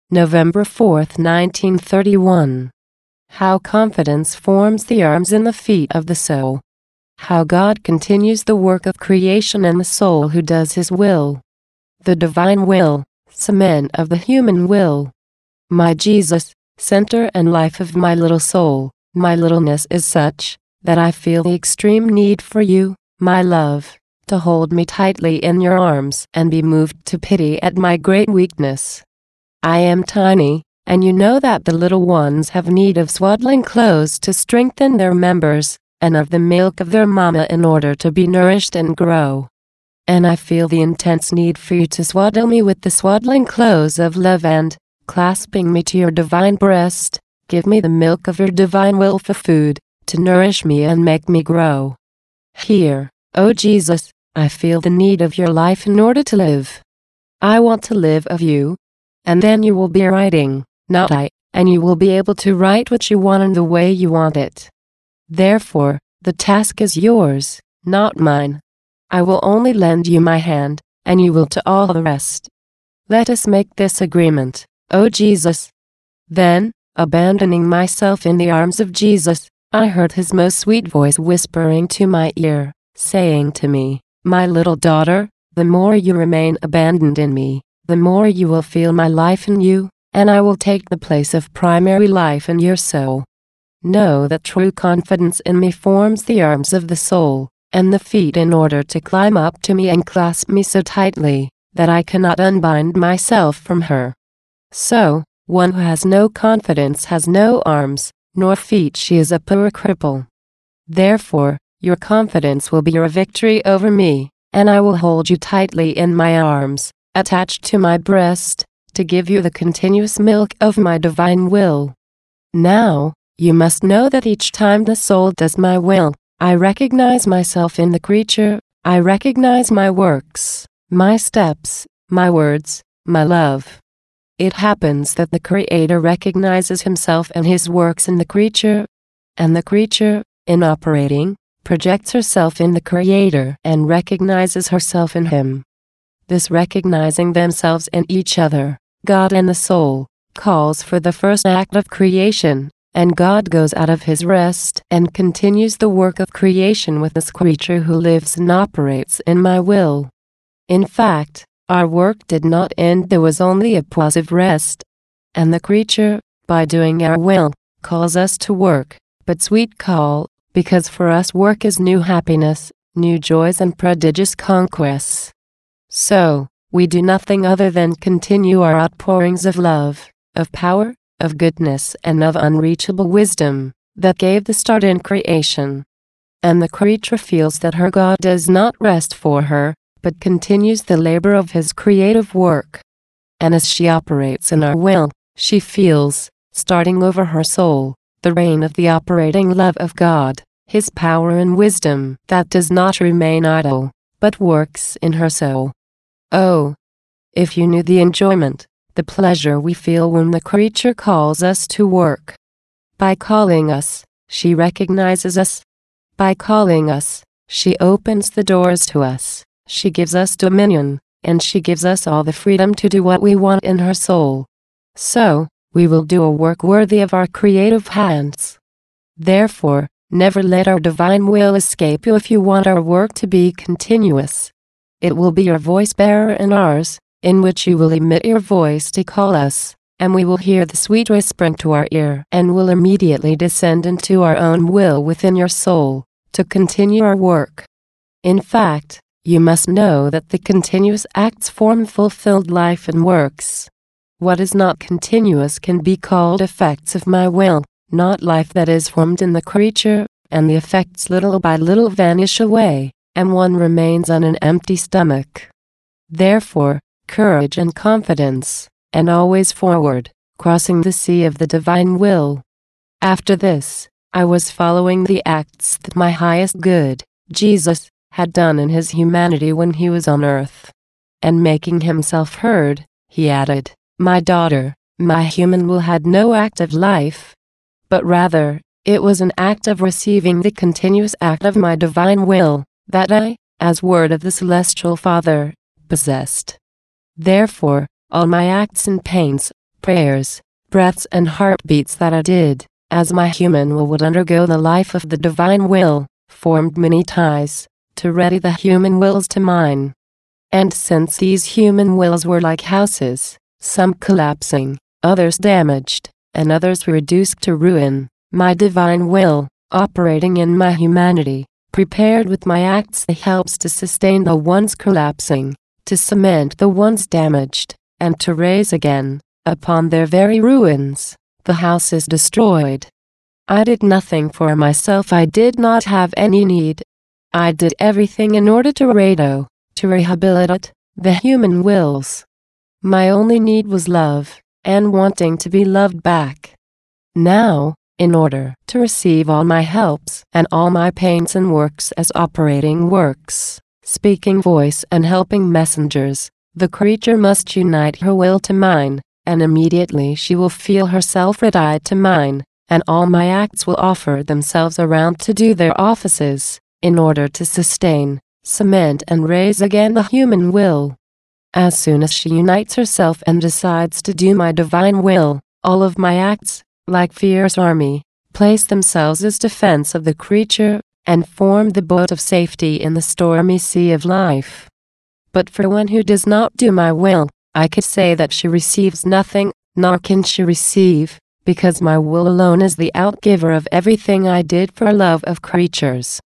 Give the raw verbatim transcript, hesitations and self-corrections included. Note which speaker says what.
Speaker 1: November fourth, nineteen thirty-one. How confidence forms the arms and the feet of the soul. How God continues the work of creation in the soul who does His will. The divine will, cement of the human will. My Jesus, center and life of my little soul, my littleness is such that I feel the extreme need for you, my love, to hold me tightly in your arms and be moved to pity at my great weakness. I am tiny, and you know that the little ones have need of swaddling clothes to strengthen their members, and of the milk of their mama in order to be nourished and grow. And I feel the intense need for you to swaddle me with the swaddling clothes of love and, clasping me to your divine breast, give me the milk of your divine will for food, to nourish me and make me grow. Here, O Jesus, I feel the need of your life in order to live. I want to live of you. And then you will be writing, not I, and you will be able to write what you want in the way you want it. Therefore, the task is yours, not mine. I will only lend you my hand, and you will to all the rest. Let us make this agreement, O Jesus. Then, abandoning myself in the arms of Jesus, I heard His most sweet voice whispering to my ear, saying to me, my little daughter, the more you remain abandoned in me, the more you will feel my life in you, and I will take the place of primary life in your soul. Know that true confidence in me forms the arms of the soul, and the feet in order to climb up to me and clasp me so tightly, that I cannot unbind myself from her. So, one who has no confidence has no arms, nor feet, she is a poor cripple. Therefore, your confidence will be your victory over me, and I will hold you tightly in my arms, attached to my breast, to give you the continuous milk of my divine will. Now, you must know that each time the soul does my will, I recognize myself in the creature, I recognize my works, my steps, my words, my love. It happens that the Creator recognizes Himself and His works in the creature, and the creature, in operating, projects herself in the Creator and recognizes herself in Him. This recognizing themselves in each other, God and the soul, calls for the first act of creation, and God goes out of His rest and continues the work of creation with this creature who lives and operates in my will. In fact, our work did not end, there was only a pause of rest. And the creature, by doing our will, calls us to work, but sweet call, because for us work is new happiness, new joys and prodigious conquests. So, we do nothing other than continue our outpourings of love, of power, of goodness and of unreachable wisdom, that gave the start in creation. And the creature feels that her God does not rest for her, but continues the labor of His creative work. And as she operates in our will, she feels, starting over her soul, the reign of the operating love of God, His power and wisdom that does not remain idle, but works in her soul. Oh, if you knew the enjoyment, the pleasure we feel when the creature calls us to work. By calling us, she recognizes us. By calling us, she opens the doors to us, she gives us dominion, and she gives us all the freedom to do what we want in her soul. So, we will do a work worthy of our creative hands. Therefore, never let our divine will escape you if you want our work to be continuous. It will be your voice bearer and ours, in which you will emit your voice to call us, and we will hear the sweet whispering to our ear and will immediately descend into our own will within your soul, to continue our work. In fact, you must know that the continuous acts form fulfilled life and works. What is not continuous can be called effects of my will, not life that is formed in the creature, and the effects little by little vanish away, and one remains on an empty stomach. Therefore, courage and confidence, and always forward, crossing the sea of the divine will. After this, I was following the acts that my highest good, Jesus, had done in His humanity when He was on earth. And making Himself heard, He added, my daughter, my human will had no act of life, but rather, it was an act of receiving the continuous act of my divine will, that I, as word of the Celestial Father, possessed. Therefore, all my acts and pains, prayers, breaths and heartbeats that I did, as my human will would undergo the life of the divine will, formed many ties, to ready the human wills to mine. And since these human wills were like houses, some collapsing, others damaged, and others reduced to ruin, my divine will, operating in my humanity, prepared with my acts the helps to sustain the ones collapsing, to cement the ones damaged, and to raise again, upon their very ruins, the houses destroyed. I did nothing for myself. I did not have any need. I did everything in order to rado, to rehabilitate, the human wills. My only need was love, and wanting to be loved back. Now, in order to receive all my helps and all my pains and works as operating works, speaking voice and helping messengers, the creature must unite her will to mine, and immediately she will feel herself readied to mine, and all my acts will offer themselves around to do their offices, in order to sustain, cement and raise again the human will. As soon as she unites herself and decides to do my divine will, all of my acts, like fierce army, place themselves as defense of the creature, and form the boat of safety in the stormy sea of life. But for one who does not do my will, I could say that she receives nothing, nor can she receive, because my will alone is the outgiver of everything I did for love of creatures.